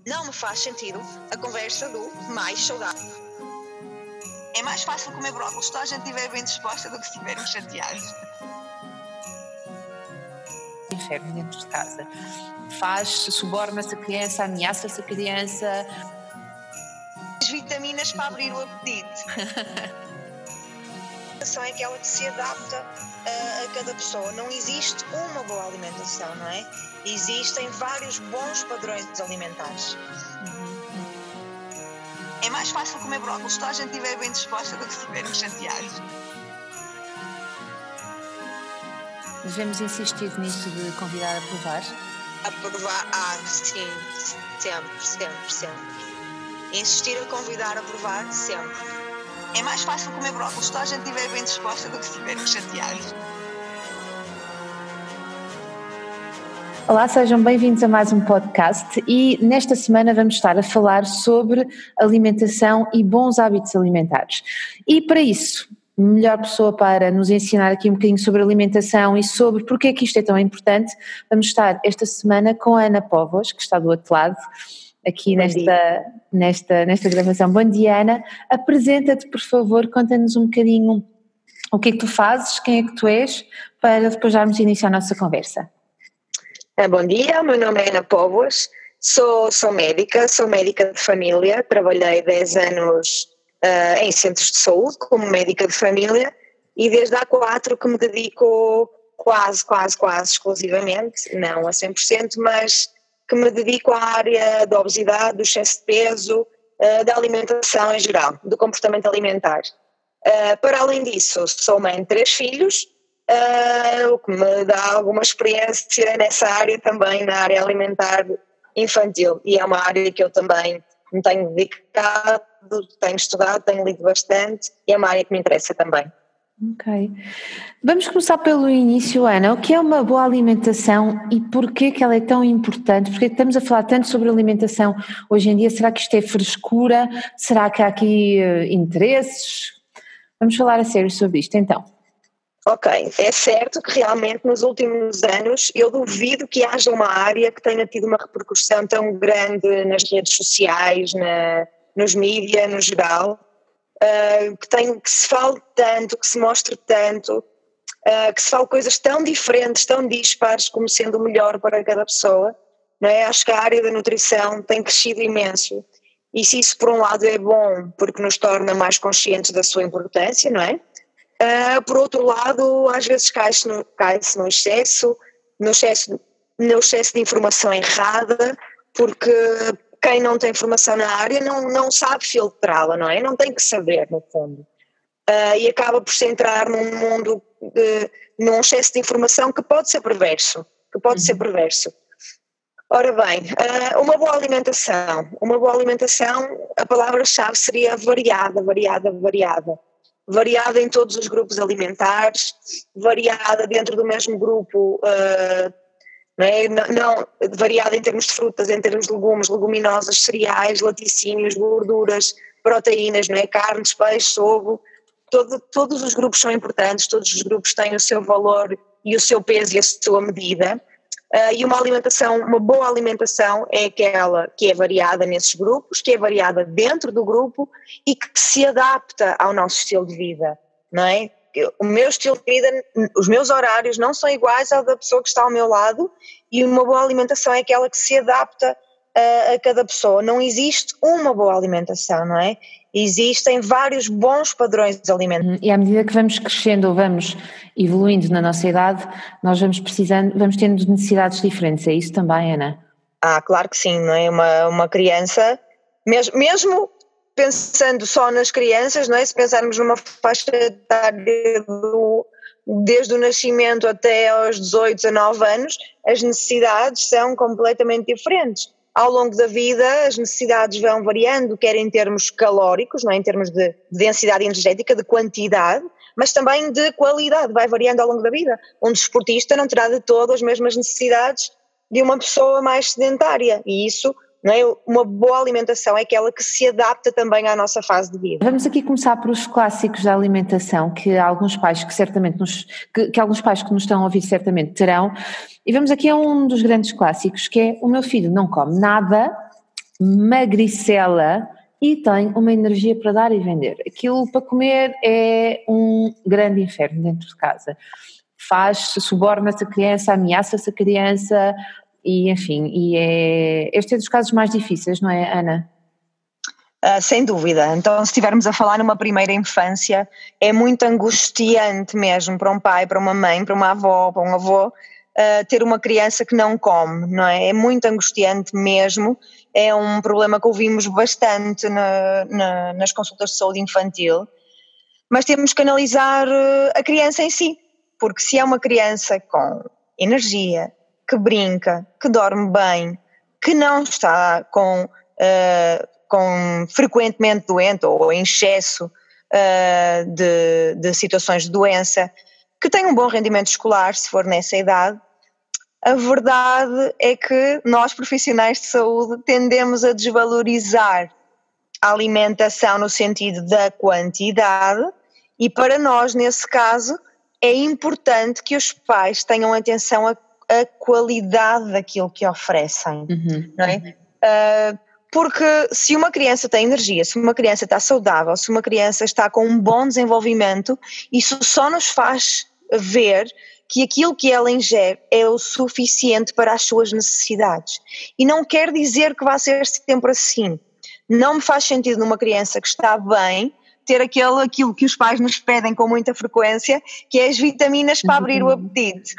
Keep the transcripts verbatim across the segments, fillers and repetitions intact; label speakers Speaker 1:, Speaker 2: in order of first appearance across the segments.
Speaker 1: Não me faz sentido a conversa do mais saudável. É mais fácil comer brócolis se toda a gente estiver bem disposta do que se estiverem chateados.
Speaker 2: Inferno dentro de casa. Faz, suborna-se a criança, ameaça-se a criança.
Speaker 1: As vitaminas para abrir o apetite. A alimentação é aquela que se adapta a, a cada pessoa. Não existe uma boa alimentação, não é? Existem vários bons padrões alimentares. É mais fácil comer brócolis se toda a gente estiver bem disposta do que se estiverem chateados.
Speaker 2: Devemos insistir nisso de convidar a provar?
Speaker 1: A provar, ah, sim, sempre, sempre, sempre. Insistir a convidar a provar, sempre. É mais fácil comer brócolis se toda a gente estiver bem disposta do que se estiverem chateados.
Speaker 2: Olá, sejam bem-vindos a mais um podcast e nesta semana vamos estar a falar sobre alimentação e bons hábitos alimentares. E para isso, melhor pessoa para nos ensinar aqui um bocadinho sobre alimentação e sobre porque é que isto é tão importante, vamos estar esta semana com a Ana Póvoas, que está do outro lado, aqui nesta, nesta, nesta gravação. Bom dia, Ana. Apresenta-te, por favor, conta-nos um bocadinho o que é que tu fazes, quem é que tu és, para depois darmos início à nossa conversa.
Speaker 1: Bom dia, meu nome é Ana Póvoas, sou, sou médica, sou médica de família, trabalhei dez anos uh, em centros de saúde como médica de família e desde há quatro que me dedico quase, quase, quase exclusivamente, não a cem por cento, mas que me dedico à área da obesidade, do excesso de peso, uh, da alimentação em geral, do comportamento alimentar. Uh, para além disso, sou mãe de três filhos, Uh, o que me dá alguma experiência nessa área também, na área alimentar infantil, e é uma área que eu também me tenho dedicado, tenho estudado, tenho lido bastante e é uma área que me interessa também.
Speaker 2: Ok. Vamos começar pelo início, Ana. O que é uma boa alimentação e porquê que ela é tão importante? Porque estamos a falar tanto sobre alimentação hoje em dia, será que isto é frescura? Será que há aqui uh, interesses? Vamos falar a sério sobre isto então.
Speaker 1: Ok, é certo que realmente nos últimos anos eu duvido que haja uma área que tenha tido uma repercussão tão grande nas redes sociais, na, nos mídias no geral, uh, que, tem, que se fale tanto, que se mostre tanto, uh, que se fale coisas tão diferentes, tão dispares como sendo o melhor para cada pessoa, não é? Acho que a área da nutrição tem crescido imenso e se isso por um lado é bom porque nos torna mais conscientes da sua importância, não é? Uh, por outro lado, às vezes cai-se no, cai-se no excesso, no excesso, no excesso de informação errada, porque quem não tem informação na área não, não sabe filtrá-la, não é? Não tem que saber, no fundo. Uh, e acaba por se entrar num mundo, de, num excesso de informação que pode ser perverso, que pode uhum. ser perverso. Ora bem, uh, uma boa alimentação, uma boa alimentação, a palavra-chave seria variada, variada, variada. Variada em todos os grupos alimentares, variada dentro do mesmo grupo, uh, não é? não, não, variada em termos de frutas, em termos de legumes, leguminosas, cereais, laticínios, gorduras, proteínas, não é? Carnes, peixes, ovo, todo, todos os grupos são importantes, todos os grupos têm o seu valor e o seu peso e a sua medida. Uh, e uma alimentação, uma boa alimentação é aquela que é variada nesses grupos, que é variada dentro do grupo e que se adapta ao nosso estilo de vida, não é? O meu estilo de vida, os meus horários não são iguais ao da pessoa que está ao meu lado e uma boa alimentação é aquela que se adapta a, a cada pessoa. Não existe uma boa alimentação, não é? Existem vários bons padrões alimentares.
Speaker 2: E à medida que vamos crescendo ou vamos evoluindo na nossa idade, nós vamos precisando, vamos tendo necessidades diferentes, é isso também, Ana?
Speaker 1: Ah, claro que sim, não é? Uma, uma criança, mesmo, mesmo pensando só nas crianças, não é? Se pensarmos numa faixa etária do, desde o nascimento até aos dezoito, dezanove anos, as necessidades são completamente diferentes. Ao longo da vida as necessidades vão variando, quer em termos calóricos, não é? Em termos de, de densidade energética, de quantidade, mas também de qualidade, vai variando ao longo da vida. Um desportista não terá de todo as mesmas necessidades de uma pessoa mais sedentária e isso, não é? Uma boa alimentação é aquela que se adapta também à nossa fase de vida.
Speaker 2: Vamos aqui começar por os clássicos da alimentação que alguns pais que certamente nos, que, que alguns pais que nos estão a ouvir certamente terão, e vamos aqui a um dos grandes clássicos que é: o meu filho não come nada magricela e tem uma energia para dar e vender. Aquilo para comer é um grande inferno dentro de casa. Faz, suborna-se a criança, ameaça-se a criança e enfim, e é, este é dos casos mais difíceis, não é, Ana?
Speaker 1: Uh, sem dúvida. Então, se estivermos a falar numa primeira infância, é muito angustiante mesmo para um pai, para uma mãe, para uma avó, para um avô, uh, ter uma criança que não come, não é? É muito angustiante mesmo, é um problema que ouvimos bastante na, na, nas consultas de saúde infantil, mas temos que analisar uh, a criança em si, porque se é uma criança com energia, que brinca, que dorme bem, que não está com... Uh, com frequentemente doente ou em excesso uh, de, de situações de doença, que tem um bom rendimento escolar, se for nessa idade, a verdade é que nós profissionais de saúde tendemos a desvalorizar a alimentação no sentido da quantidade e para nós, nesse caso, é importante que os pais tenham atenção à, à qualidade daquilo que oferecem,
Speaker 2: Uhum.
Speaker 1: não é? Uh, Porque se uma criança tem energia, se uma criança está saudável, se uma criança está com um bom desenvolvimento, isso só nos faz ver que aquilo que ela ingere é o suficiente para as suas necessidades. E não quer dizer que vá ser sempre assim. Não me faz sentido numa criança que está bem ter aquele, aquilo que os pais nos pedem com muita frequência, que é as vitaminas para abrir o apetite.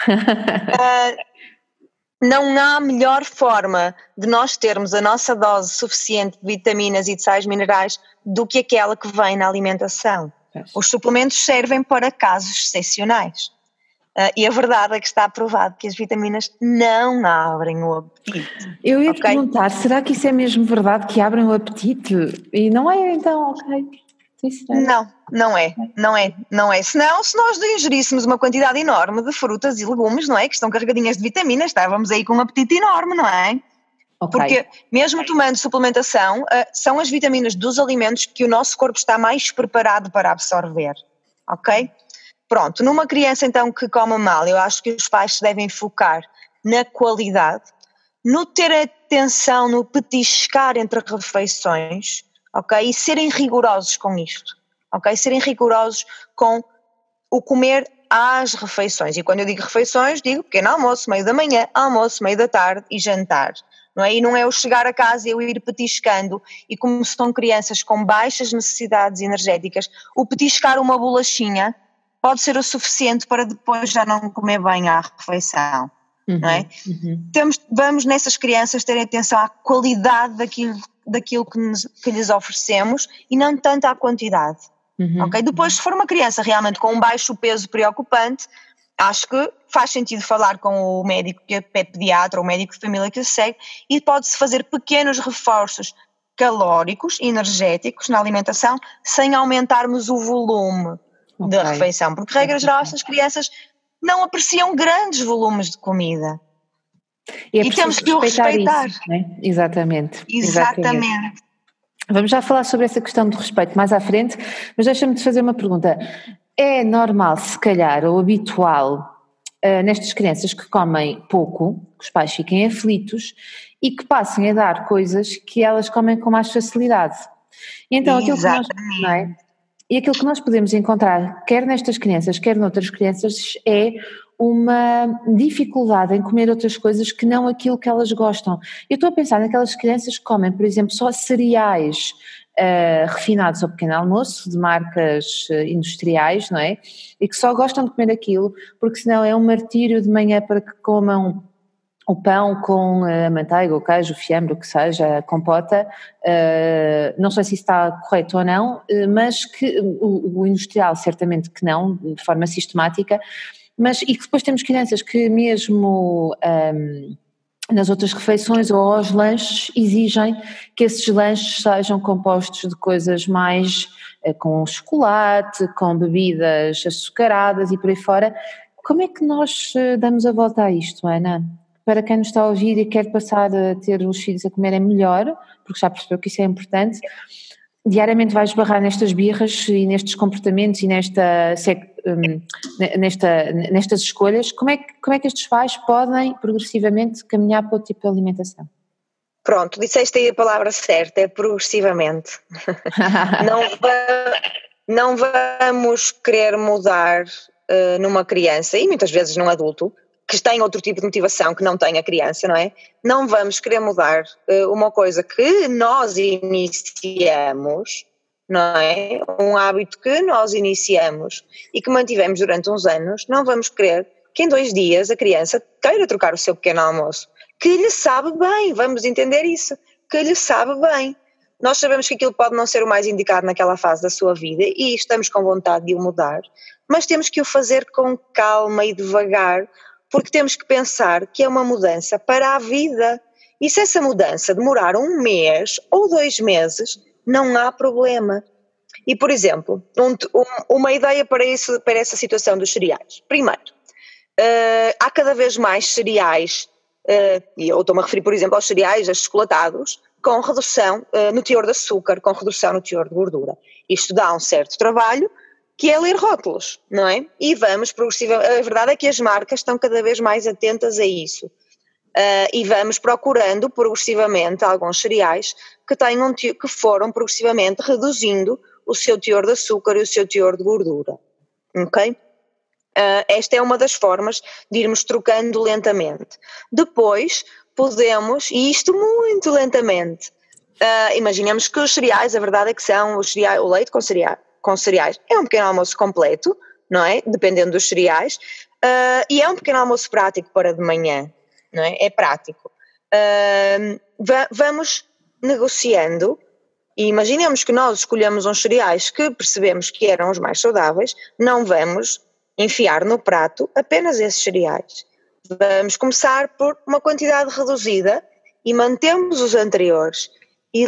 Speaker 1: uh, Não há melhor forma de nós termos a nossa dose suficiente de vitaminas e de sais minerais do que aquela que vem na alimentação. Os suplementos servem para casos excepcionais. Uh, e a verdade é que está provado que as vitaminas não abrem o apetite.
Speaker 2: Eu ia te
Speaker 1: Okay?
Speaker 2: perguntar, será que isso é mesmo verdade que abrem o apetite? E não é então, ok.
Speaker 1: Não, não é, não é, não é. Senão, se nós ingeríssemos uma quantidade enorme de frutas e legumes, não é? Que estão carregadinhas de vitaminas, estávamos aí com um apetite enorme, não é? Okay. Porque mesmo tomando suplementação, são as vitaminas dos alimentos que o nosso corpo está mais preparado para absorver, ok? Pronto, numa criança então que come mal, eu acho que os pais se devem focar na qualidade, no ter atenção, no petiscar entre refeições, ok? E serem rigorosos com isto, ok? Serem rigorosos com o comer às refeições. E quando eu digo refeições, digo pequeno almoço, meio da manhã, almoço, meio da tarde e jantar. Não é? E não é eu chegar a casa e eu ir petiscando, e como são crianças com baixas necessidades energéticas, o petiscar uma bolachinha pode ser o suficiente para depois já não comer bem à refeição. Uhum, não é? Uhum. Temos, vamos nessas crianças ter atenção à qualidade daquilo, daquilo que, nos, que lhes oferecemos e não tanto à quantidade. Uhum. Okay? Depois, se for uma criança realmente com um baixo peso preocupante, acho que faz sentido falar com o médico que é pediatra ou o médico de família que o segue e pode-se fazer pequenos reforços calóricos, energéticos na alimentação sem aumentarmos o volume okay. da refeição, porque regra geral estas crianças não apreciam grandes volumes de comida.
Speaker 2: E, é e temos que o respeitar. Isso, não é? Exatamente.
Speaker 1: Exatamente.
Speaker 2: Exatamente. Vamos já falar sobre essa questão do respeito mais à frente, mas deixa-me te fazer uma pergunta. É normal, se calhar, ou habitual, uh, nestas crianças que comem pouco, que os pais fiquem aflitos e que passem a dar coisas que elas comem com mais facilidade? E então, aquilo que nós, não é? E aquilo que nós podemos encontrar, quer nestas crianças, quer noutras crianças, é uma dificuldade em comer outras coisas que não aquilo que elas gostam. Eu estou a pensar naquelas crianças que comem, por exemplo, só cereais uh, refinados ao pequeno almoço, de marcas uh, industriais, não é? E que só gostam de comer aquilo, porque senão é um martírio de manhã para que comam o pão com a manteiga, o queijo, o fiambre, o que seja, a compota, uh, não sei se isso está correto ou não, uh, mas que o, o industrial certamente que não, de forma sistemática, mas e que depois temos crianças que mesmo um, nas outras refeições ou aos lanches exigem que esses lanches sejam compostos de coisas mais uh, com chocolate, com bebidas açucaradas e por aí fora. Como é que nós uh, damos a volta a isto, Ana? Para quem nos está a ouvir e quer passar a ter os filhos a comerem melhor, porque já percebeu que isso é importante, diariamente vai esbarrar nestas birras e nestes comportamentos e nesta, nesta, nestas escolhas. Como é, que, como é que estes pais podem progressivamente caminhar para outro tipo de alimentação?
Speaker 1: Pronto, disseste aí a palavra certa, é progressivamente. não, va- não vamos querer mudar uh, numa criança, e muitas vezes num adulto, que tem outro tipo de motivação que não tem a criança, não é? Não vamos querer mudar uh, uma coisa que nós iniciamos, não é? Um hábito que nós iniciamos e que mantivemos durante uns anos, não vamos querer que em dois dias a criança queira trocar o seu pequeno almoço, que lhe sabe bem, vamos entender isso, que lhe sabe bem. Nós sabemos que aquilo pode não ser o mais indicado naquela fase da sua vida e estamos com vontade de o mudar, mas temos que o fazer com calma e devagar, porque temos que pensar que é uma mudança para a vida. E se essa mudança demorar um mês ou dois meses, não há problema. E, por exemplo, um, um, uma ideia para, isso, para essa situação dos cereais. Primeiro, uh, há cada vez mais cereais, uh, e eu estou-me a referir, por exemplo, aos cereais chocolatados, com redução uh, no teor de açúcar, com redução no teor de gordura. Isto dá um certo trabalho, que é ler rótulos, não é? E vamos progressivamente, a verdade é que as marcas estão cada vez mais atentas a isso. Uh, e vamos procurando progressivamente alguns cereais que, tenham, que foram progressivamente reduzindo o seu teor de açúcar e o seu teor de gordura, ok? Uh, esta é uma das formas de irmos trocando lentamente. Depois podemos, e isto muito lentamente, uh, imaginemos que os cereais, a verdade é que são os cereais, o leite com, cereal, com cereais, é um pequeno almoço completo, não é? Dependendo dos cereais, uh, e é um pequeno almoço prático para de manhã. Não é? É prático. Uh, va- vamos negociando e imaginemos que nós escolhemos uns cereais que percebemos que eram os mais saudáveis, não vamos enfiar no prato apenas esses cereais. Vamos começar por uma quantidade reduzida e mantemos os anteriores e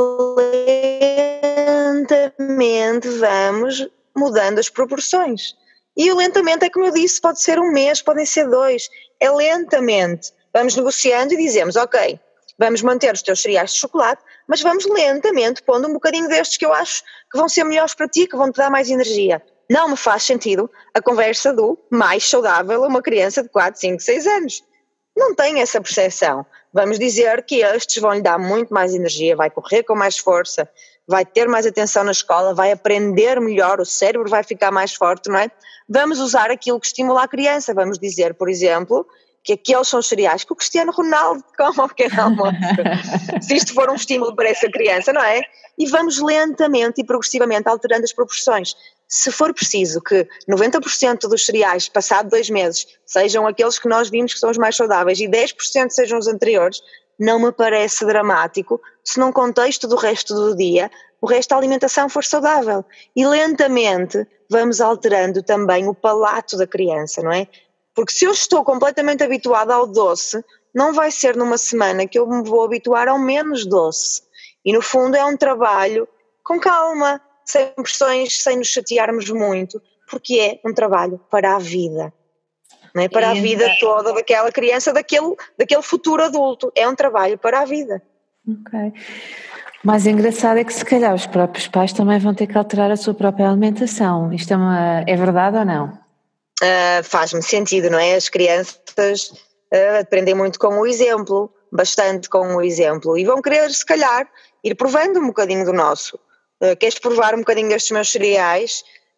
Speaker 1: lentamente vamos mudando as proporções. E o lentamente é como eu disse, pode ser um mês, podem ser dois, é lentamente. Vamos negociando e dizemos, ok, vamos manter os teus cereais de chocolate, mas vamos lentamente pondo um bocadinho destes que eu acho que vão ser melhores para ti, que vão te dar mais energia. Não me faz sentido a conversa do mais saudável a uma criança de quatro, cinco, seis anos. Não tem essa percepção. Vamos dizer que estes vão lhe dar muito mais energia, vai correr com mais força, vai ter mais atenção na escola, vai aprender melhor, o cérebro vai ficar mais forte, não é? Vamos usar aquilo que estimula a criança, vamos dizer, por exemplo, que aqueles são os cereais que o Cristiano Ronaldo come ao pequeno almoço. Se isto for um estímulo para essa criança, não é? E vamos lentamente e progressivamente alterando as proporções. Se for preciso que noventa por cento dos cereais, passado dois meses, sejam aqueles que nós vimos que são os mais saudáveis e dez por cento sejam os anteriores, não me parece dramático se num contexto do resto do dia o resto da alimentação for saudável. E lentamente vamos alterando também o palato da criança, não é? Porque se eu estou completamente habituada ao doce, não vai ser numa semana que eu me vou habituar ao menos doce. E no fundo é um trabalho com calma, sem pressões, sem nos chatearmos muito, porque é um trabalho para a vida. Não é? Para a vida toda daquela criança, daquele, daquele futuro adulto. É um trabalho para a vida.
Speaker 2: Ok. O mais engraçado é que se calhar os próprios pais também vão ter que alterar a sua própria alimentação. Isto é, uma, é verdade ou não?
Speaker 1: Uh, faz-me sentido, não é? As crianças uh, aprendem muito com o exemplo, bastante com o exemplo, e vão querer, se calhar, ir provando um bocadinho do nosso. Uh, queres provar um bocadinho destes meus cereais?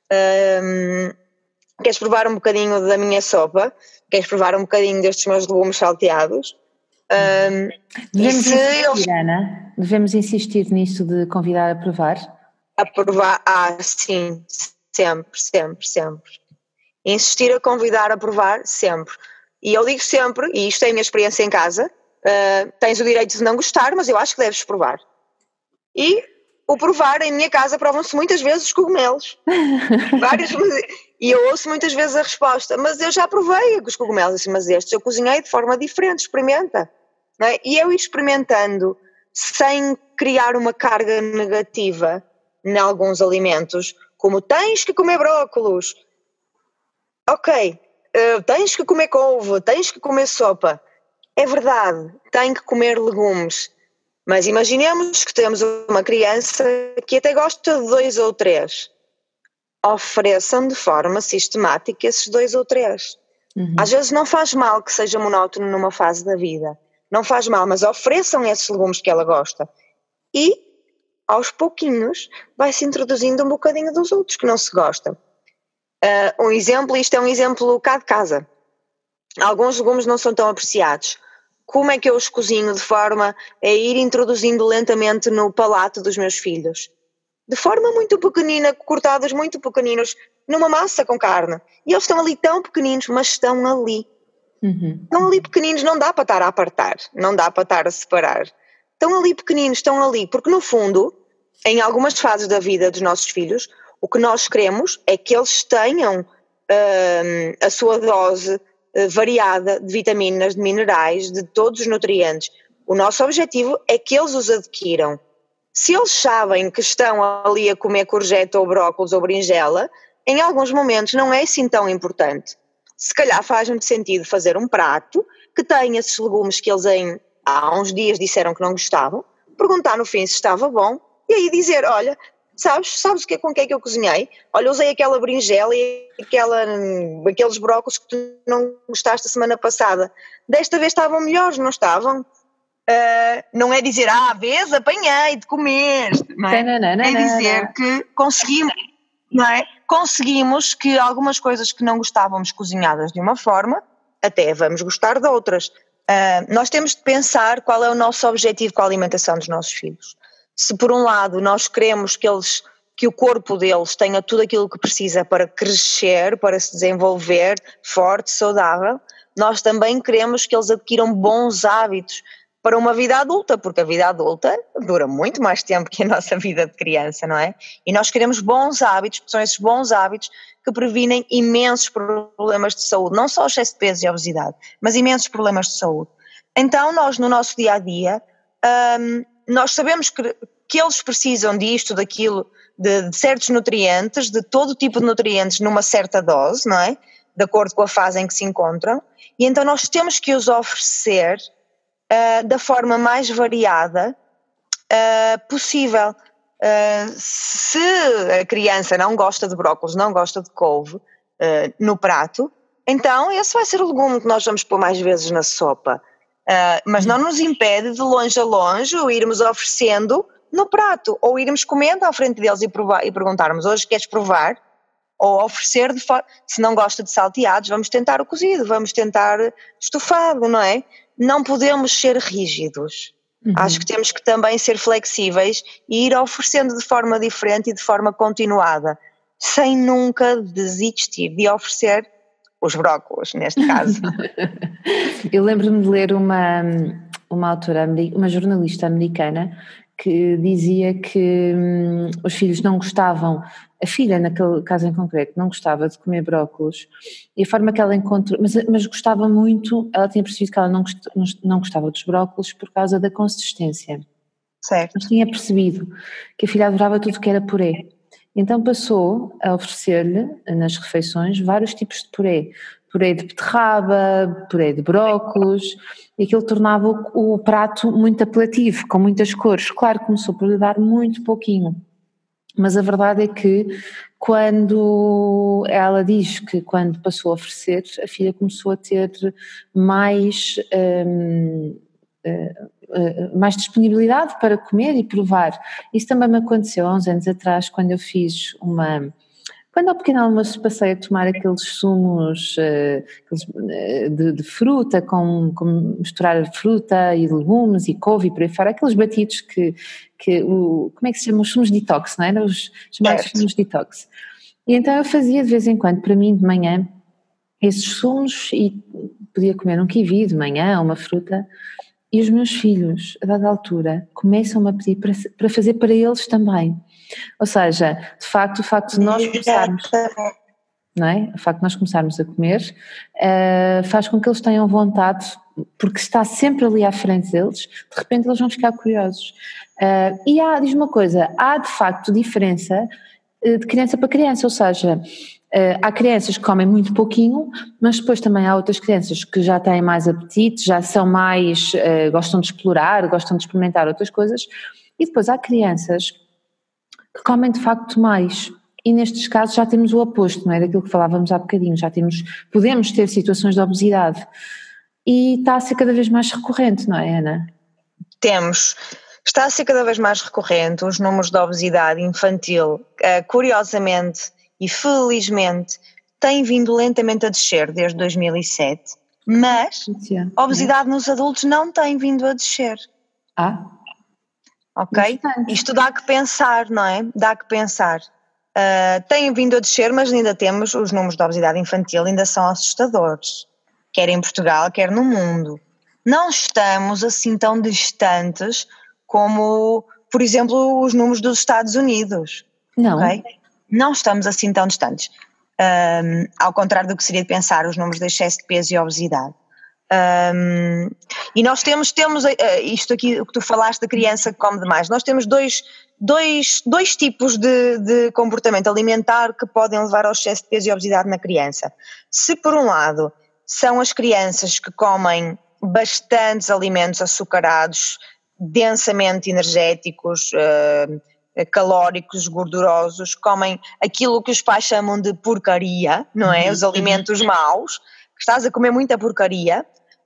Speaker 1: Uh, queres provar um bocadinho da minha sopa? Queres provar um bocadinho destes meus legumes salteados? Uh,
Speaker 2: Devemos insistir, eles... Ana? Devemos insistir nisso de convidar a provar?
Speaker 1: A provar, ah, sim, sempre, sempre, sempre. Insistir a convidar a provar sempre. E eu digo sempre, e isto é a minha experiência em casa, uh, tens o direito de não gostar, mas eu acho que deves provar. E o provar, em minha casa, provam-se muitas vezes os cogumelos. Várias vezes. E eu ouço muitas vezes a resposta, mas eu já provei os cogumelos, assim, mas estes eu cozinhei de forma diferente, experimenta. Não é? E eu ir experimentando, sem criar uma carga negativa em alguns alimentos, como tens que comer brócolos, ok, uh, tens que comer couve, tens que comer sopa. É verdade, tem que comer legumes. Mas imaginemos que temos uma criança que até gosta de dois ou três. Ofereçam de forma sistemática esses dois ou três. Uhum. Às vezes não faz mal que seja monótono numa fase da vida, não faz mal, mas ofereçam esses legumes que ela gosta. E, aos pouquinhos, vai-se introduzindo um bocadinho dos outros que não se gostam. Uh, um exemplo, isto é um exemplo cá de casa. Alguns legumes não são tão apreciados. Como é que eu os cozinho de forma a ir introduzindo lentamente no palato dos meus filhos? De forma muito pequenina, cortados muito pequeninos, numa massa com carne. E eles estão ali tão pequeninos, mas estão ali. Uhum. Estão ali pequeninos, não dá para estar a apartar, não dá para estar a separar. Estão ali pequeninos, estão ali, porque no fundo, em algumas fases da vida dos nossos filhos, o que nós queremos é que eles tenham uh, a sua dose uh, variada de vitaminas, de minerais, de todos os nutrientes. O nosso objetivo é que eles os adquiram. Se eles sabem que estão ali a comer courgette ou brócolis ou berinjela, em alguns momentos não é assim tão importante. Se calhar faz muito sentido fazer um prato que tenha esses legumes que eles em, há uns dias disseram que não gostavam, perguntar no fim se estava bom e aí dizer, olha, sabes, sabes o que, com que é que eu cozinhei? Olha, usei aquela berinjela e aquela, aqueles brócolis que tu não gostaste a semana passada. Desta vez estavam melhores, não estavam? Uh, não é dizer, ah, vês, apanhei de comer, não é? Não, não, não, é dizer que conseguimos, não é? Conseguimos que algumas coisas que não gostávamos cozinhadas de uma forma, até vamos gostar de outras. Uh, nós temos de pensar qual é o nosso objetivo com a alimentação dos nossos filhos. Se por um lado nós queremos que eles, que o corpo deles tenha tudo aquilo que precisa para crescer, para se desenvolver forte, saudável, nós também queremos que eles adquiram bons hábitos para uma vida adulta, porque a vida adulta dura muito mais tempo que a nossa vida de criança, não é? E nós queremos bons hábitos, porque são esses bons hábitos que previnem imensos problemas de saúde, não só o excesso de peso e a obesidade, mas imensos problemas de saúde. Então nós no nosso dia-a-dia, hum, nós sabemos que, que eles precisam disto, daquilo, de, de certos nutrientes, de todo tipo de nutrientes numa certa dose, não é? De acordo com a fase em que se encontram, e então nós temos que os oferecer Uh, da forma mais variada uh, possível. Uh, se a criança não gosta de brócolis, não gosta de couve uh, no prato, então esse vai ser o legume que nós vamos pôr mais vezes na sopa. Uh, mas não nos impede de longe a longe o irmos oferecendo no prato, ou irmos comendo à frente deles e, provar, e perguntarmos, hoje queres provar? Ou oferecer, de forma, se não gosta de salteados, vamos tentar o cozido, vamos tentar estofado, não é? Não podemos ser rígidos. Uhum. Acho que temos que também ser flexíveis e ir oferecendo de forma diferente e de forma continuada, sem nunca desistir de oferecer os brócolis, neste caso.
Speaker 2: Eu lembro-me de ler uma, uma autora, uma jornalista americana, que dizia que hum, os filhos não gostavam, a filha naquele caso em concreto não gostava de comer brócolis, e a forma que ela encontrou, mas, mas gostava muito, ela tinha percebido que ela não, gost, não gostava dos brócolis por causa da consistência.
Speaker 1: Certo.
Speaker 2: Mas tinha percebido que a filha adorava tudo que era purê, então passou a oferecer-lhe nas refeições vários tipos de purê, purê de beterraba, purê de brócolis, e aquilo tornava o, o prato muito apelativo, com muitas cores. Claro, começou por lhe dar muito pouquinho, mas a verdade é que quando ela diz que quando passou a oferecer, a filha começou a ter mais, hum, hum, mais disponibilidade para comer e provar. Isso também me aconteceu há uns anos atrás, quando eu fiz uma... Quando ao pequeno almoço passei a tomar aqueles sumos uh, aqueles, uh, de, de fruta, com, com misturar fruta e legumes e couve e por aí fora, aqueles batidos que, que o, como é que se chama? Os sumos detox, não é? Os chamados certo. Sumos detox. E então eu fazia de vez em quando, para mim de manhã, esses sumos e podia comer um kiwi de manhã, uma fruta, e os meus filhos, a dada altura, começam-me a pedir para, para fazer para eles também. Ou seja, de facto, o facto de nós começarmos, não é? O facto de nós começarmos a comer uh, faz com que eles tenham vontade, porque está sempre ali à frente deles, de repente eles vão ficar curiosos. Uh, e há, diz uma coisa, há de facto diferença uh, de criança para criança, ou seja, uh, há crianças que comem muito pouquinho, mas depois também há outras crianças que já têm mais apetite, já são mais, uh, gostam de explorar, gostam de experimentar outras coisas, e depois há crianças que comem de facto mais, e nestes casos já temos o oposto, não é? Daquilo que falávamos há bocadinho, já temos, podemos ter situações de obesidade. e está a ser cada vez mais recorrente, não é, Ana?
Speaker 1: Temos, está a ser cada vez mais recorrente os números de obesidade infantil, curiosamente e felizmente têm vindo lentamente a descer desde dois mil e sete, mas a obesidade nos adultos não tem vindo a descer.
Speaker 2: Ah,
Speaker 1: ok? Isto dá que pensar, não é? Dá que pensar. Uh, tem vindo a descer, mas ainda temos os números de obesidade infantil, ainda são assustadores, quer em Portugal, quer no mundo. Não estamos assim tão distantes como, por exemplo, os números dos Estados Unidos.
Speaker 2: Não.
Speaker 1: Okay? Não estamos assim tão distantes. Um, ao contrário do que seria de pensar, os números de excesso de peso e obesidade. Um, e nós temos, temos uh, isto aqui, o que tu falaste da criança que come demais, nós temos dois, dois, dois tipos de, de comportamento alimentar que podem levar ao excesso de peso e obesidade na criança. Se por um lado são as crianças que comem bastantes alimentos açucarados, densamente energéticos, uh, calóricos, gordurosos, comem aquilo que os pais chamam de porcaria, não é? Os alimentos maus, que estás a comer muita porcaria.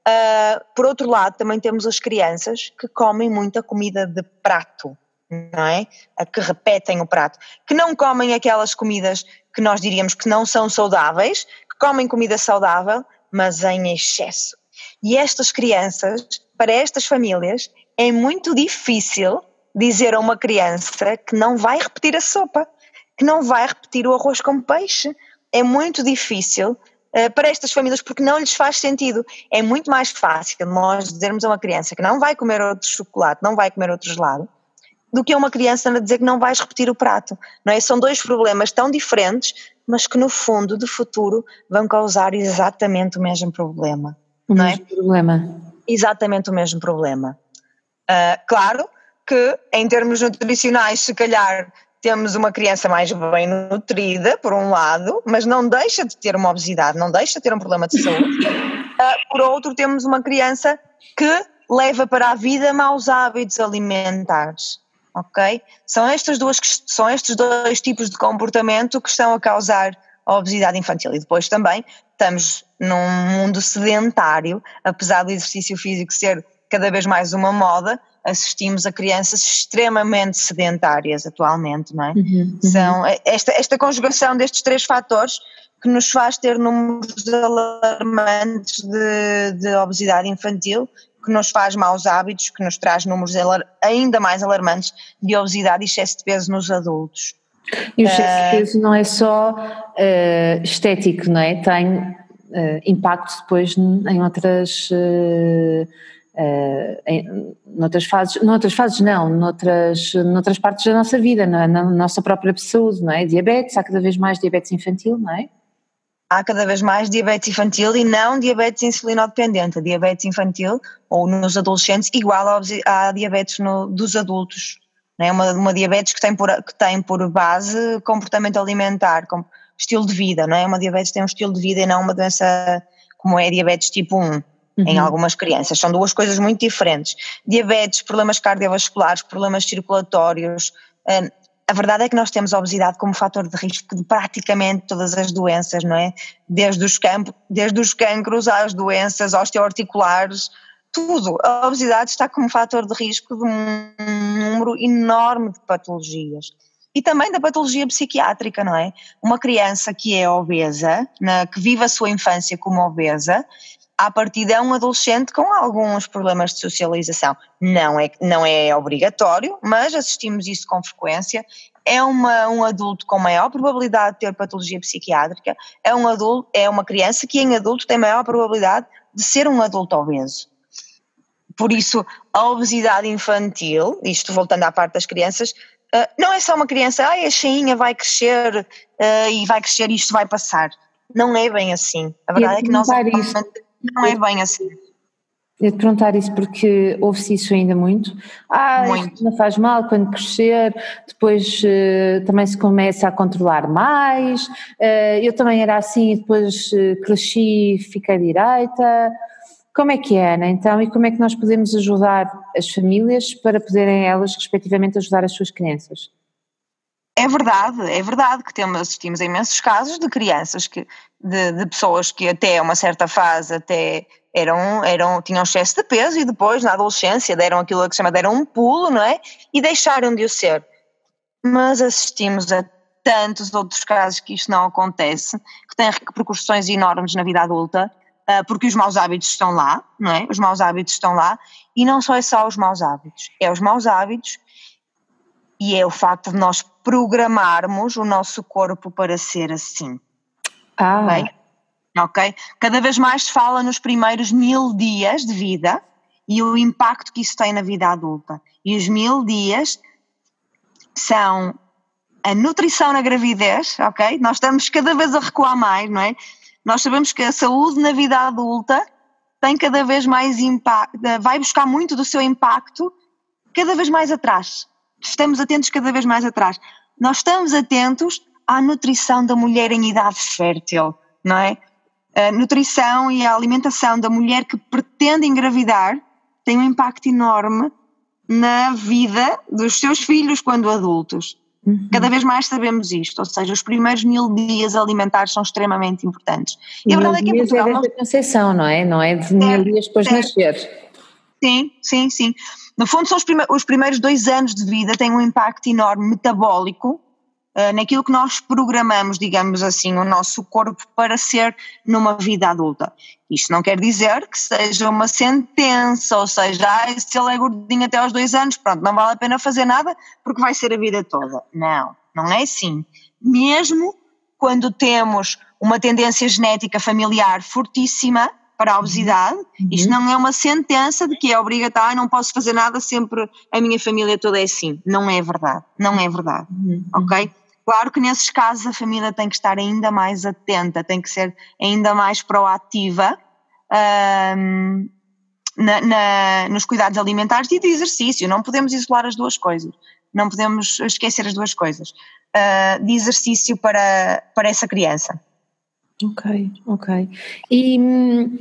Speaker 1: Uh, por outro lado, também temos as crianças que comem muita comida de prato, não é? A que repetem o prato, que não comem aquelas comidas que nós diríamos que não são saudáveis, que comem comida saudável, mas em excesso. E estas crianças, para estas famílias, é muito difícil dizer a uma criança que não vai repetir a sopa, que não vai repetir o arroz com peixe. É muito difícil uh, para estas famílias porque não lhes faz sentido. É muito mais fácil nós dizermos a uma criança que não vai comer outro chocolate, não vai comer outro gelado, do que a uma criança dizer que não vais repetir o prato, não é? São dois problemas tão diferentes, mas que no fundo, de futuro, vão causar exatamente o mesmo problema.
Speaker 2: O
Speaker 1: não
Speaker 2: mesmo
Speaker 1: é?
Speaker 2: problema.
Speaker 1: Exatamente o mesmo problema. Uh, claro que em termos nutricionais, se calhar temos uma criança mais bem nutrida, por um lado, mas não deixa de ter uma obesidade, não deixa de ter um problema de saúde. Uh, por outro, temos uma criança que leva para a vida maus hábitos alimentares. Ok? São estas duas, são estes dois tipos de comportamento que estão a causar a obesidade infantil. E depois também estamos num mundo sedentário, apesar do exercício físico ser cada vez mais uma moda, assistimos a crianças extremamente sedentárias atualmente, não é?
Speaker 2: Uhum, uhum.
Speaker 1: São esta, esta conjugação destes três fatores que nos faz ter números alarmantes de, de obesidade infantil, que nos faz maus hábitos, que nos traz números ainda mais alarmantes de obesidade e excesso de peso nos adultos.
Speaker 2: E o excesso de peso não é só uh, estético, não é? Tem uh, impacto depois em outras, uh, uh, em, noutras fases, noutras fases não, noutras, noutras partes da nossa vida, na, na nossa própria saúde, não é? Diabetes, há cada vez mais diabetes infantil, não é?
Speaker 1: Há cada vez mais diabetes infantil e não diabetes insulinodependente. A diabetes infantil, ou nos adolescentes, igual à diabetes no, dos adultos. Não é? Uma, uma diabetes que tem, por, que tem por base comportamento alimentar, com estilo de vida, não é? Uma diabetes tem um estilo de vida e não uma doença como é a diabetes tipo um, uhum. em algumas crianças. São duas coisas muito diferentes. Diabetes, problemas cardiovasculares, problemas circulatórios. Hum, A verdade é que nós temos a obesidade como fator de risco de praticamente todas as doenças, não é? Desde os, campo, desde os cancros às doenças osteoarticulares, tudo. A obesidade está como fator de risco de um número enorme de patologias. E também da patologia psiquiátrica, não é? Uma criança que é obesa, na, que vive a sua infância como obesa, à partida é um adolescente com alguns problemas de socialização. Não é, não é obrigatório, mas assistimos isso com frequência. É uma, um adulto com maior probabilidade de ter patologia psiquiátrica, é, um adulto, é uma criança que em adulto tem maior probabilidade de ser um adulto obeso. Por isso, a obesidade infantil, isto voltando à parte das crianças, não é só uma criança, ai, a cheinha vai crescer e vai crescer e isto vai passar. Não é bem assim. A verdade é que nós... Não é bem assim.
Speaker 2: Eu te perguntar isso porque ouve-se isso ainda muito. Ah, muito. Isto não faz mal quando crescer, depois uh, também se começa a controlar mais, uh, eu também era assim e depois uh, cresci e fiquei direita. Como é que é, Ana? Então, e como é que nós podemos ajudar as famílias para poderem elas, respectivamente, ajudar as suas crianças?
Speaker 1: É verdade, é verdade que temos, assistimos a imensos casos de crianças, que, de, de pessoas que até uma certa fase até eram, eram, tinham excesso de peso e depois na adolescência deram aquilo que se chama, deram um pulo, não é? E deixaram de o ser. Mas assistimos a tantos outros casos que isto não acontece, que têm repercussões enormes na vida adulta, porque os maus hábitos estão lá, não é? Os maus hábitos estão lá, e não só é só os maus hábitos, é os maus hábitos e é o facto de nós programarmos o nosso corpo para ser assim.
Speaker 2: Ah.
Speaker 1: Ok? Ok? Cada vez mais se fala nos primeiros mil dias de vida e o impacto que isso tem na vida adulta. E os mil dias são a nutrição na gravidez, ok? Nós estamos cada vez a recuar mais, não é? Nós sabemos que a saúde na vida adulta tem cada vez mais impacto, vai buscar muito do seu impacto cada vez mais atrás. Estamos atentos cada vez mais atrás. Nós estamos atentos à nutrição da mulher em idade fértil, não é? A nutrição e a alimentação da mulher que pretende engravidar tem um impacto enorme na vida dos seus filhos quando adultos. Uhum. Cada vez mais sabemos isto, ou seja, os primeiros mil dias alimentares são extremamente importantes.
Speaker 2: E, e a verdade é que em Portugal é desde não... a conceição, não é? Não é de certo, mil dias depois de nascer.
Speaker 1: Sim, sim, sim. No fundo são os, prime- os primeiros dois anos de vida têm um impacto enorme metabólico uh, naquilo que nós programamos, digamos assim, o nosso corpo para ser numa vida adulta. Isto não quer dizer que seja uma sentença, ou seja, ah, se ele é gordinho até aos dois anos, pronto, não vale a pena fazer nada porque vai ser a vida toda. Não, não é assim. Mesmo quando temos uma tendência genética familiar fortíssima para a obesidade, uhum. Isto não é uma sentença de que é obrigatório, não posso fazer nada, sempre a minha família toda é assim. Não é verdade, não é verdade, uhum. Ok? Claro que nesses casos a família tem que estar ainda mais atenta, tem que ser ainda mais proativa um, na, na, nos cuidados alimentares e de exercício. Não podemos isolar as duas coisas, não podemos esquecer as duas coisas, uh, de exercício para, para essa criança.
Speaker 2: Ok, ok. E hum,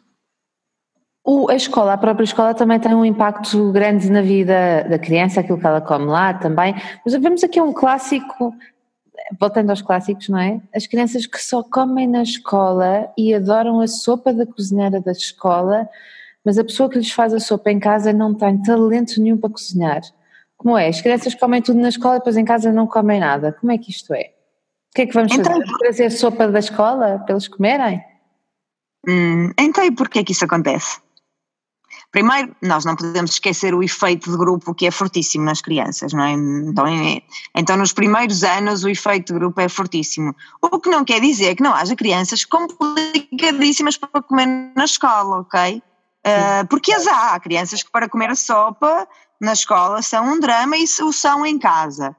Speaker 2: o, a escola, a própria escola também tem um impacto grande na vida da criança, aquilo que ela come lá também, mas vemos aqui um clássico, voltando aos clássicos, não é? As crianças que só comem na escola e adoram a sopa da cozinheira da escola, mas a pessoa que lhes faz a sopa em casa não tem talento nenhum para cozinhar. Como é? As crianças comem tudo na escola e depois em casa não comem nada. Como é que isto é? O que é que vamos então, fazer? Vamos trazer sopa da escola para eles comerem?
Speaker 1: Hum, então e porquê que isso acontece? Primeiro, nós não podemos esquecer o efeito de grupo que é fortíssimo nas crianças, não é? Então, é, então nos primeiros anos o efeito de grupo é fortíssimo. O que não quer dizer que não haja crianças complicadíssimas para comer na escola, ok? Uh, porque as há, há crianças que para comer a sopa na escola são um drama e o são em casa.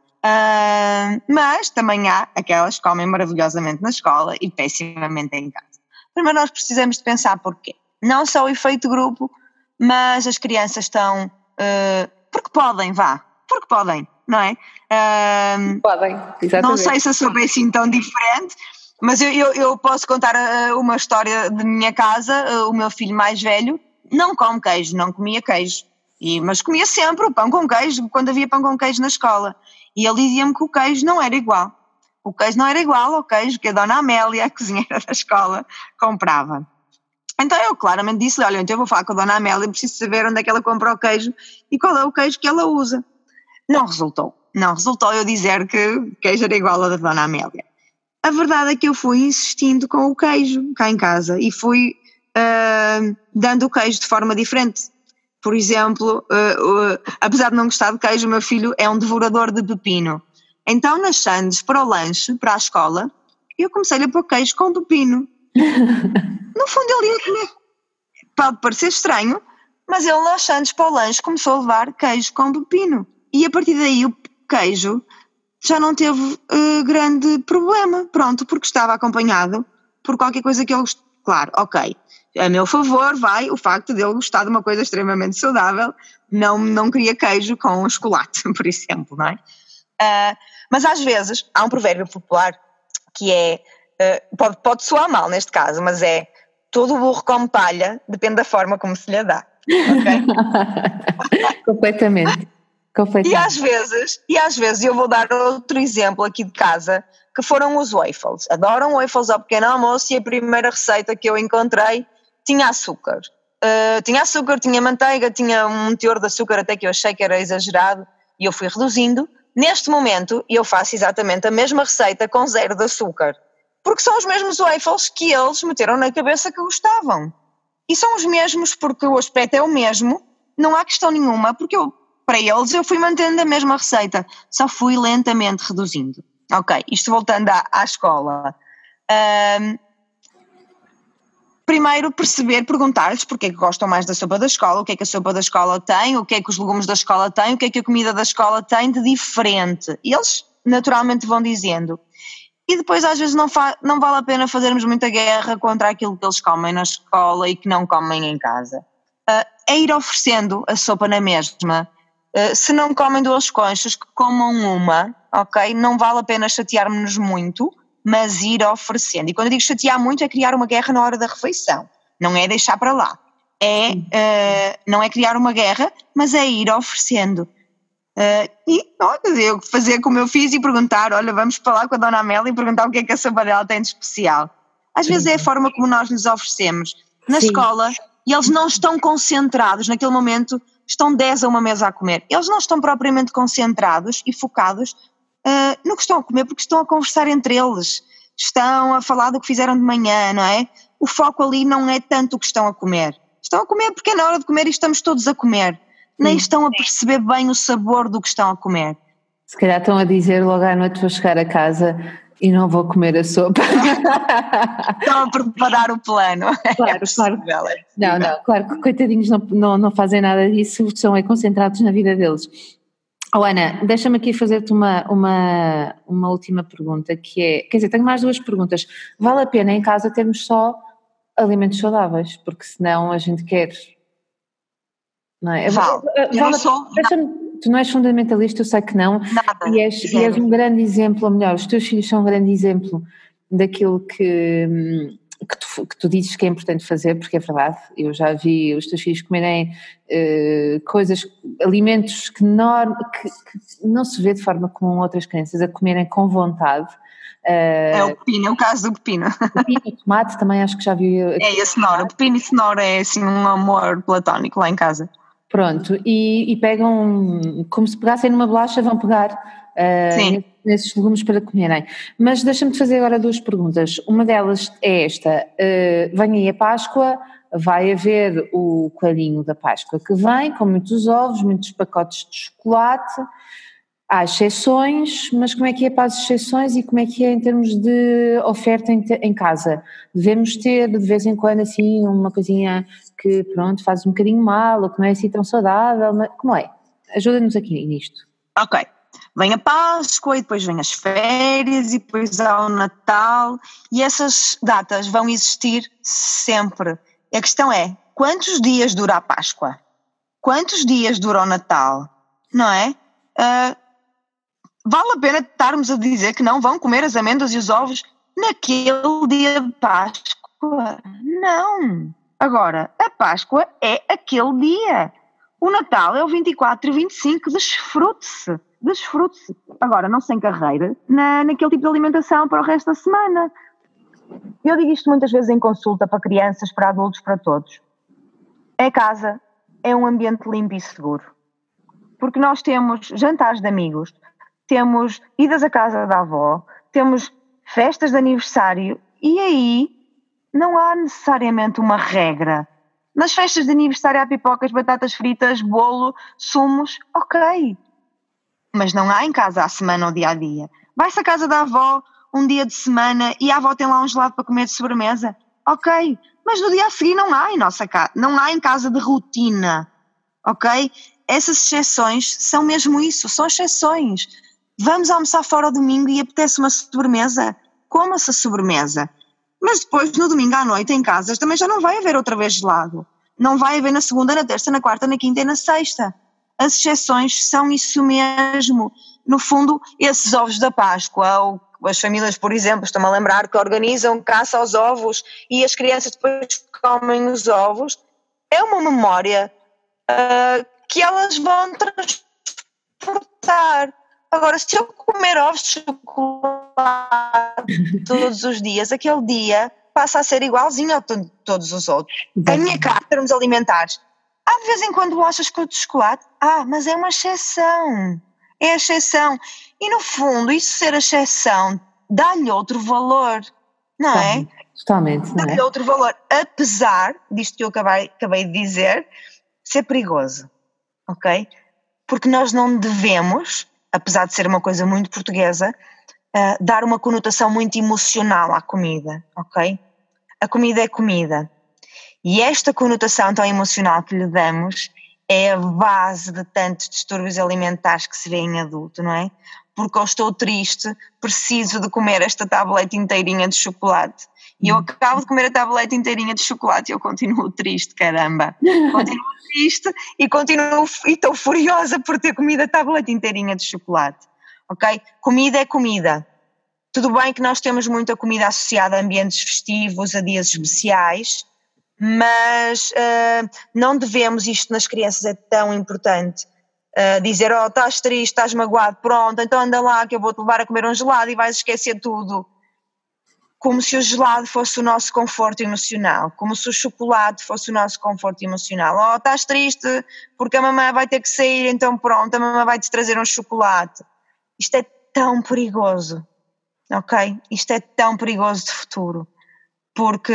Speaker 1: Uh, mas também há aquelas que comem maravilhosamente na escola e pessimamente em casa. Primeiro nós precisamos de pensar porquê. Não só o efeito grupo, mas as crianças estão, uh, porque podem, vá, porque podem, não é? Uh,
Speaker 2: podem, exatamente.
Speaker 1: Não sei se eu sou assim tão diferente, mas eu, eu, eu posso contar uh, uma história de minha casa. Uh, o meu filho mais velho não come queijo, não comia queijo, e, mas comia sempre o pão com queijo, quando havia pão com queijo na escola. E ele dizia-me que o queijo não era igual. O queijo não era igual ao queijo que a dona Amélia, a cozinheira da escola, comprava. Então eu claramente disse-lhe, olha, então eu vou falar com a dona Amélia, preciso saber onde é que ela compra o queijo e qual é o queijo que ela usa. Não resultou. Não resultou eu dizer que o queijo era igual ao da dona Amélia. A verdade é que eu fui insistindo com o queijo cá em casa e fui uh, dando o queijo de forma diferente. Por exemplo, uh, uh, apesar de não gostar de queijo, o meu filho é um devorador de pepino. Então, nas sandes para o lanche, para a escola, eu comecei a pôr queijo com pepino. No fundo, ele pode parecer estranho, mas ele nas sandes para o lanche começou a levar queijo com pepino. E a partir daí o queijo já não teve uh, grande problema, pronto, porque estava acompanhado por qualquer coisa que ele gostou. Claro, ok. A meu favor vai o facto de ele gostar de uma coisa extremamente saudável, não, não queria queijo com chocolate, por exemplo, não é? Uh, mas às vezes há um provérbio popular que é, uh, pode, pode soar mal neste caso, mas é todo burro come palha, depende da forma como se lhe dá, ok?
Speaker 2: Completamente, completamente.
Speaker 1: E às vezes, e às vezes eu vou dar outro exemplo aqui de casa, que foram os waffles. Adoram waffles ao pequeno almoço e a primeira receita que eu encontrei tinha açúcar. Uh, tinha açúcar, tinha manteiga, tinha um teor de açúcar até que eu achei que era exagerado e eu fui reduzindo. Neste momento eu faço exatamente a mesma receita com zero de açúcar, porque são os mesmos waffles que eles meteram na cabeça que gostavam. E são os mesmos porque o aspecto é o mesmo, não há questão nenhuma, porque eu, para eles eu fui mantendo a mesma receita, só fui lentamente reduzindo. Ok, isto voltando à, à escola. Um, primeiro perceber, perguntar-lhes porque é que gostam mais da sopa da escola, o que é que a sopa da escola tem, o que é que os legumes da escola têm, o que é que a comida da escola tem de diferente. E eles naturalmente vão dizendo. E depois às vezes não, fa- não vale a pena fazermos muita guerra contra aquilo que eles comem na escola e que não comem em casa. Uh, é ir oferecendo a sopa na mesma. Uh, se não comem duas conchas, que comam uma, ok? Não vale a pena chatearmos-nos muito, mas ir oferecendo. E quando eu digo chatear muito é criar uma guerra na hora da refeição, não é deixar para lá. É, uh, não é criar uma guerra, mas é ir oferecendo. Uh, e olha, eu fazer como eu fiz e perguntar, olha, vamos falar com a Dona Amélia e perguntar o que é que a sopa dela tem de especial. Às vezes é a forma como nós lhes oferecemos. Na Sim. escola, e eles não estão concentrados naquele momento, estão dez a uma mesa a comer. Eles não estão propriamente concentrados e focados uh, no que estão a comer, porque estão a conversar entre eles, estão a falar do que fizeram de manhã, não é? O foco ali não é tanto o que estão a comer. Estão a comer porque é na hora de comer e estamos todos a comer. Nem estão a perceber bem o sabor do que estão a comer.
Speaker 2: Se calhar estão a dizer logo à noite vou chegar a casa e não vou comer a sopa.
Speaker 1: Estão a preparar o plano.
Speaker 2: Claro,
Speaker 1: é possível,
Speaker 2: claro.
Speaker 1: É
Speaker 2: não, não, claro que coitadinhos não, não, não fazem nada disso, são é concentrados na vida deles. Oh Ana, deixa-me aqui fazer-te uma, uma, uma última pergunta, que é, quer dizer, tenho mais duas perguntas. Vale a pena em casa termos só alimentos saudáveis? Porque senão a gente quer... Não é?
Speaker 1: Vale, eu
Speaker 2: vale,
Speaker 1: não sou...
Speaker 2: Tu não és fundamentalista, eu sei que não,
Speaker 1: Nada,
Speaker 2: e, és, e és um grande exemplo, ou melhor, os teus filhos são um grande exemplo daquilo que, que, tu, que tu dizes que é importante fazer, porque é verdade, eu já vi os teus filhos comerem uh, coisas, alimentos que, norm, que, que não se vê de forma comum outras crianças a comerem com vontade.
Speaker 1: Uh, é o pepino, é o caso do pepino.
Speaker 2: Pepino e tomate também acho que já vi.
Speaker 1: É e a cenoura, o pepino e cenoura é assim um amor platónico lá em casa.
Speaker 2: Pronto, e, e pegam, como se pegassem numa bolacha, vão pegar uh, nesses legumes para comerem. Mas deixa-me fazer agora duas perguntas. Uma delas é esta, uh, vem aí a Páscoa, vai haver o coelhinho da Páscoa que vem, com muitos ovos, muitos pacotes de chocolate, há exceções, mas como é que é para as exceções e como é que é em termos de oferta em, em casa? Devemos ter de vez em quando assim uma coisinha que pronto faz um bocadinho mal ou que não é assim tão saudável, mas como é? Ajuda-nos aqui nisto.
Speaker 1: Ok, vem a Páscoa e depois vem as férias e depois há o Natal e essas datas vão existir sempre. A questão é, quantos dias dura a Páscoa? Quantos dias dura o Natal? Não é? Uh, Vale a pena estarmos a dizer que não vão comer as amêndoas e os ovos naquele dia de Páscoa? Não. Agora, a Páscoa é aquele dia. O Natal é o vinte e quatro e vinte e cinco, desfrute-se, desfrute-se. Agora, não sem carreira na, naquele tipo de alimentação para o resto da semana. Eu digo isto muitas vezes em consulta para crianças, para adultos, para todos. A casa é um ambiente limpo e seguro. Porque nós temos jantares de amigos, temos idas à casa da avó, temos festas de aniversário e aí não há necessariamente uma regra. Nas festas de aniversário há pipocas, batatas fritas, bolo, sumos, ok. Mas não há em casa à semana ou dia a dia. Vai-se à casa da avó um dia de semana e a avó tem lá um gelado para comer de sobremesa, ok. Mas no dia a seguir não há em nossa casa, não há em casa de rotina, ok. Essas exceções são mesmo isso, são exceções. Vamos almoçar fora ao domingo e apetece uma sobremesa, coma-se a sobremesa. Mas depois, no domingo à noite, em casa, também já não vai haver outra vez gelado. Não vai haver na segunda, na terça, na quarta, na quinta e na sexta. As exceções são isso mesmo. No fundo, esses ovos da Páscoa, ou as famílias, por exemplo, estão-me a lembrar que organizam caça aos ovos e as crianças depois comem os ovos, é uma memória uh, que elas vão transportar. Agora, se eu comer ovos de chocolate todos os dias, aquele dia passa a ser igualzinho a to- todos os outros. A minha cara, em termos alimentares, há de vez em quando bolachas com chocolate, ah, mas é uma exceção, é a exceção. E no fundo, isso ser a exceção dá-lhe outro valor, não é?
Speaker 2: Totalmente, não é?
Speaker 1: Dá-lhe outro valor, apesar disto que eu acabei, acabei de dizer, ser perigoso, ok? Porque nós não devemos, apesar de ser uma coisa muito portuguesa, uh, dar uma conotação muito emocional à comida, ok? A comida é comida. E esta conotação tão emocional que lhe damos é a base de tantos distúrbios alimentares que se vê em adulto, não é? Porque eu estou triste, preciso de comer esta tablete inteirinha de chocolate. E eu acabo de comer a tablete inteirinha de chocolate e eu continuo triste, caramba. Continuo triste e continuo e estou furiosa por ter comido a tablete inteirinha de chocolate, ok? Comida é comida. Tudo bem que nós temos muita comida associada a ambientes festivos, a dias especiais, mas uh, não devemos, isto nas crianças é tão importante, uh, dizer, oh, estás triste, estás magoado, pronto, então anda lá que eu vou-te levar a comer um gelado e vais esquecer tudo. Como se o gelado fosse o nosso conforto emocional, como se o chocolate fosse o nosso conforto emocional. Oh, estás triste porque a mamãe vai ter que sair, então pronto, a mamãe vai-te trazer um chocolate. Isto é tão perigoso, ok? Isto é tão perigoso de futuro, porque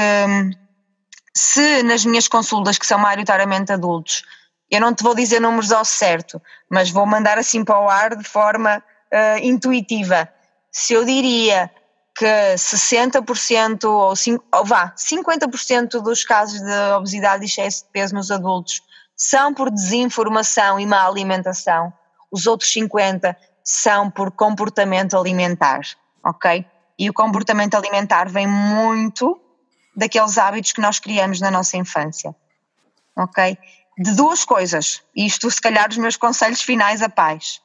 Speaker 1: se nas minhas consultas, que são maioritariamente adultos, eu não te vou dizer números ao certo, mas vou mandar assim para o ar de forma uh, intuitiva, se eu diria que sessenta por cento ou, cinco, ou vá, cinquenta por cento dos casos de obesidade e excesso de peso nos adultos são por desinformação e má alimentação, os outros cinquenta por cento são por comportamento alimentar, ok? E o comportamento alimentar vem muito daqueles hábitos que nós criamos na nossa infância, ok? De duas coisas, isto se calhar os meus conselhos finais a pais.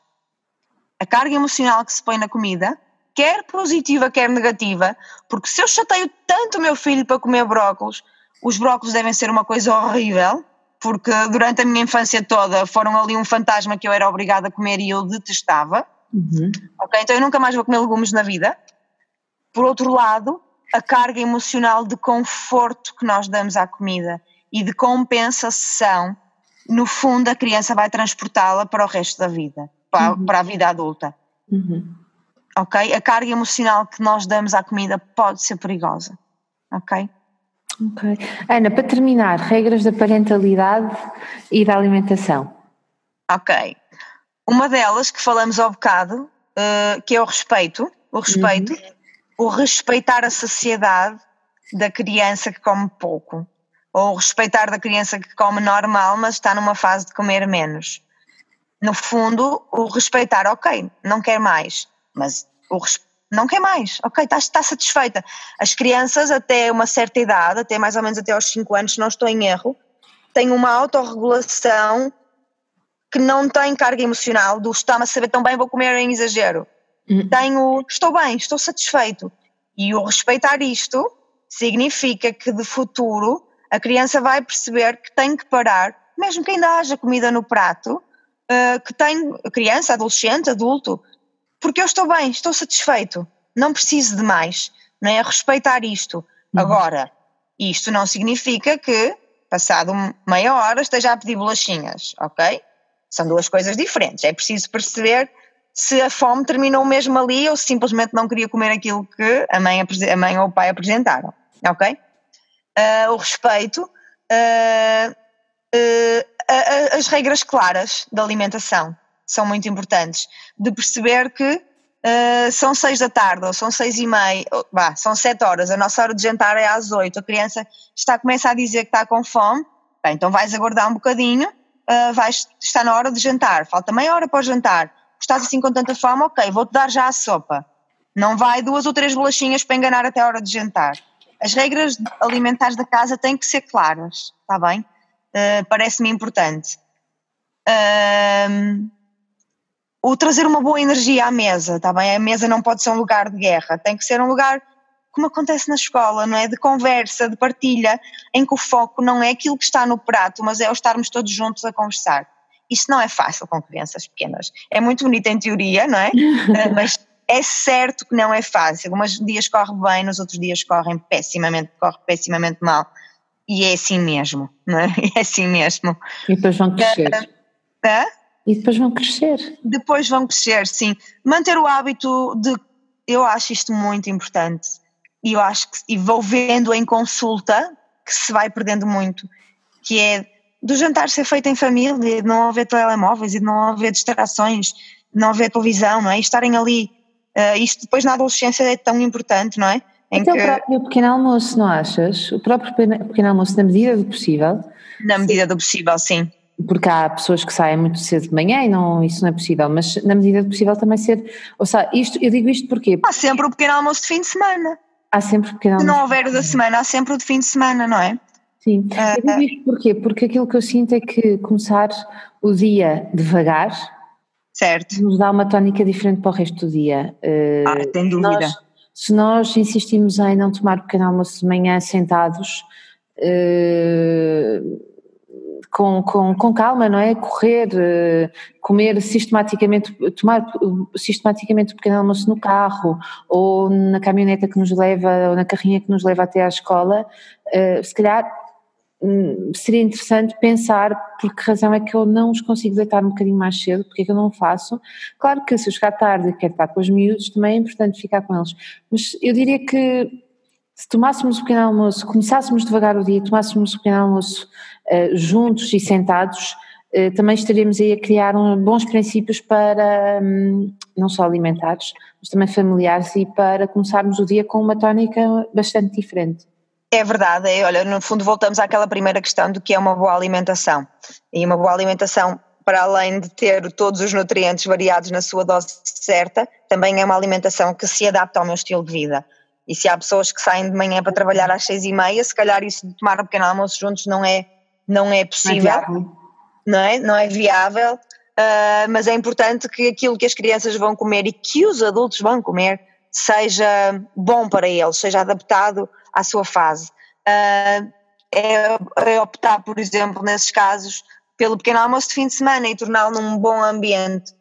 Speaker 1: A carga emocional que se põe na comida, quer positiva, quer negativa, porque se eu chateio tanto o meu filho para comer brócolos, os brócolos devem ser uma coisa horrível, porque durante a minha infância toda foram ali um fantasma que eu era obrigada a comer e eu detestava, uhum. Ok? Então eu nunca mais vou comer legumes na vida. Por outro lado, a carga emocional de conforto que nós damos à comida e de compensação, no fundo a criança vai transportá-la para o resto da vida, para, uhum. para a vida adulta. Uhum. Ok? A carga emocional que nós damos à comida pode ser perigosa, ok?
Speaker 2: Ok. Ana, para terminar, regras da parentalidade e da alimentação.
Speaker 1: Ok. Uma delas que falamos ao bocado, uh, que é o respeito, o respeito, uhum. o respeitar a saciedade da criança que come pouco, ou o respeitar da criança que come normal, mas está numa fase de comer menos. No fundo, o respeitar, ok, não quer mais, mas o respeito, não quer mais, ok, está, está satisfeita. As crianças até uma certa idade, até mais ou menos até aos cinco anos, se não estou em erro, têm uma autorregulação que não tem carga emocional, do está-me a saber tão bem, vou comer em exagero. Uhum. Tenho, estou bem, estou satisfeito. E o respeitar isto significa que de futuro a criança vai perceber que tem que parar, mesmo que ainda haja comida no prato, uh, que tem, criança, adolescente, adulto, porque eu estou bem, estou satisfeito, não preciso de mais, não é? Respeitar isto. Uhum. Agora, isto não significa que, passado meia hora, esteja a pedir bolachinhas, ok? São duas coisas diferentes, é preciso perceber se a fome terminou mesmo ali ou se simplesmente não queria comer aquilo que a mãe, a mãe ou o pai apresentaram, ok? Uh, o respeito, uh, uh, as regras claras da alimentação são muito importantes, de perceber que uh, são seis da tarde ou são seis e meia, bah, são sete horas, a nossa hora de jantar é às oito, a criança está, começa a dizer que está com fome, bem, então vais aguardar um bocadinho, uh, vais, está na hora de jantar, falta meia hora para o jantar, estás assim com tanta fome, ok, vou-te dar já a sopa, não vai duas ou três bolachinhas para enganar até a hora de jantar. As regras alimentares da casa têm que ser claras, está bem? Uh, parece-me importante. Uh, o trazer uma boa energia à mesa, está bem? A mesa não pode ser um lugar de guerra, tem que ser um lugar, como acontece na escola, não é? De conversa, de partilha, em que o foco não é aquilo que está no prato, mas é o estarmos todos juntos a conversar. Isso não é fácil com crianças pequenas. É muito bonito em teoria, não é? uh, mas é certo que não é fácil, alguns dias corre bem, nos outros dias correm pessimamente, corre pessimamente mal, e é assim mesmo, não é? É assim mesmo.
Speaker 2: E depois vão crescer.
Speaker 1: É?
Speaker 2: E depois vão crescer.
Speaker 1: Depois vão crescer, sim. Manter o hábito de, eu acho isto muito importante, e eu acho que, e vou vendo em consulta, que se vai perdendo muito, que é do jantar ser feito em família, de não haver telemóveis e de não haver distrações, de não haver televisão, não é? E estarem ali, uh, isto depois na adolescência é tão importante, não é?
Speaker 2: Em Até que, o próprio pequeno almoço, não achas? O próprio pequeno almoço, na medida do possível.
Speaker 1: Na medida do possível, sim.
Speaker 2: Porque há pessoas que saem muito cedo de manhã e não, isso não é possível, mas na medida do possível também ser, ou seja, isto, eu digo isto porquê?
Speaker 1: Há sempre o pequeno almoço de fim de semana.
Speaker 2: Há sempre o pequeno almoço.
Speaker 1: Se não houver o da semana, há sempre o de fim de semana, não é?
Speaker 2: Sim, eu digo isto porquê? Porque aquilo que eu sinto é que começar o dia devagar,
Speaker 1: certo,
Speaker 2: nos dá uma tónica diferente para o resto do dia.
Speaker 1: Ah, sem dúvida.
Speaker 2: Nós, se nós insistimos em não tomar o pequeno almoço de manhã sentados, uh, com, com, com calma, não é? Correr, uh, comer sistematicamente, tomar sistematicamente o pequeno almoço no carro ou na caminhoneta que nos leva, ou na carrinha que nos leva até à escola, uh, se calhar um, seria interessante pensar por que razão é que eu não os consigo deitar um bocadinho mais cedo, porque é que eu não o faço. Claro que se eu chegar tarde e quero estar com os miúdos, também é importante ficar com eles, mas eu diria que se tomássemos o pequeno almoço, começássemos devagar o dia, tomássemos o pequeno almoço uh, juntos e sentados, uh, também estaríamos aí a criar um, bons princípios para, um, não só alimentares, mas também familiares, e para começarmos o dia com uma tónica bastante diferente.
Speaker 1: É verdade, é, olha, no fundo voltamos àquela primeira questão do que é uma boa alimentação. E uma boa alimentação, para além de ter todos os nutrientes variados na sua dose certa, também é uma alimentação que se adapta ao meu estilo de vida. E se há pessoas que saem de manhã para trabalhar às seis e meia, se calhar isso de tomar um pequeno almoço juntos não é, não é possível, não é, não é viável, uh, mas é importante que aquilo que as crianças vão comer e que os adultos vão comer seja bom para eles, seja adaptado à sua fase. Uh, é, é optar, por exemplo, nesses casos, pelo pequeno almoço de fim de semana e torná-lo num bom ambiente.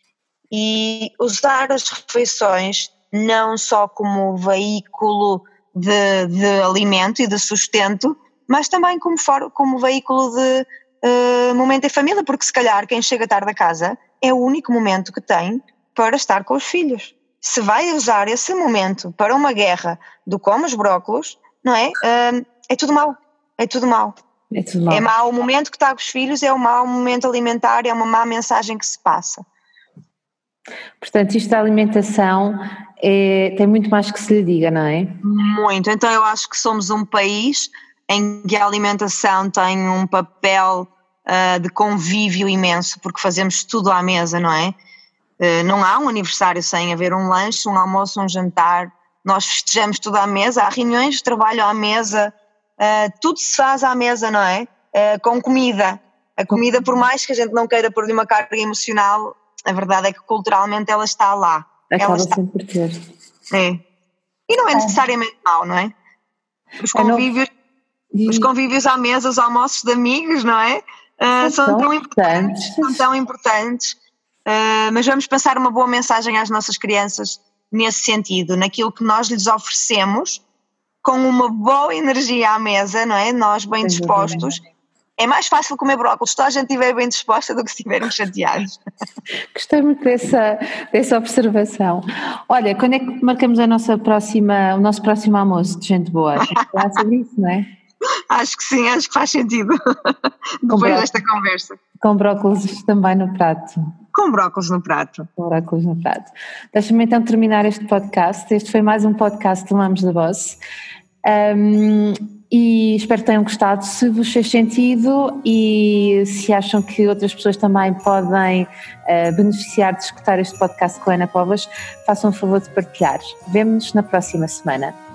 Speaker 1: E usar as refeições não só como veículo de, de alimento e de sustento, mas também como, for, como veículo de uh, momento em família, porque se calhar quem chega tarde a casa é o único momento que tem para estar com os filhos. Se vai usar esse momento para uma guerra do como os brócolos, não é? Uh, é tudo mau, é tudo mau.
Speaker 2: É tudo mau.
Speaker 1: É mau o momento que está com os filhos, é um mau momento alimentar, é uma má mensagem que se passa.
Speaker 2: Portanto, isto da alimentação é, tem muito mais que se lhe diga, não é?
Speaker 1: Muito, então eu acho que somos um país em que a alimentação tem um papel uh, de convívio imenso, porque fazemos tudo à mesa, não é? Uh, não há um aniversário sem haver um lanche, um almoço, um jantar, nós festejamos tudo à mesa, há reuniões de trabalho à mesa, uh, tudo se faz à mesa, não é? Uh, com comida, a comida, por mais que a gente não queira pôr-lhe uma carga emocional, a verdade é que culturalmente ela está lá.
Speaker 2: Acaba
Speaker 1: ela está...
Speaker 2: sempre por ter.
Speaker 1: É. E não é necessariamente mau, não é? Os convívios, não... os convívios à mesa, os almoços de amigos, não é? Uh, são, são tão importantes, importantes. São tão importantes. Uh, mas vamos passar uma boa mensagem às nossas crianças nesse sentido, naquilo que nós lhes oferecemos, com uma boa energia à mesa, não é? Nós bem dispostos. É mais fácil comer brócolis se toda a gente estiver bem disposta do que se estivermos chateados.
Speaker 2: Gostei muito dessa, dessa observação. Olha, quando é que marcamos a nossa próxima, o nosso próximo almoço de gente boa? Tem que falar sobre isso, não é?
Speaker 1: Acho que sim, acho que faz sentido. Depois desta conversa.
Speaker 2: Com brócolis também no prato.
Speaker 1: Com brócolis no prato.
Speaker 2: Com brócolis no prato. Deixa-me então terminar este podcast. Este foi mais um podcast do Mamos da Boss. Um, e espero que tenham gostado. Se vos fez sentido e se acham que outras pessoas também podem uh, beneficiar de escutar este podcast com a Ana Povas, façam o favor de partilhar. Vemo-nos na próxima semana.